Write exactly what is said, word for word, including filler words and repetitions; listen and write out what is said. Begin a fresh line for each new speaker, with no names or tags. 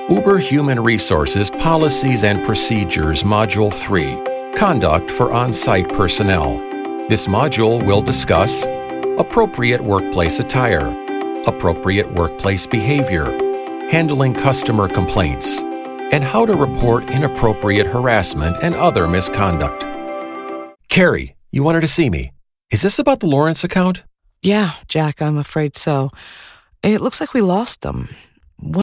Uber Human Resources Policies and Procedures Module three, Conduct for On-Site Personnel. This module will discuss appropriate workplace attire, appropriate workplace behavior, handling customer complaints, and how to report inappropriate harassment and other misconduct. Carrie, you wanted to see me. Is this about the Lawrence account?
Yeah, Jack, I'm afraid so. It looks like we lost them.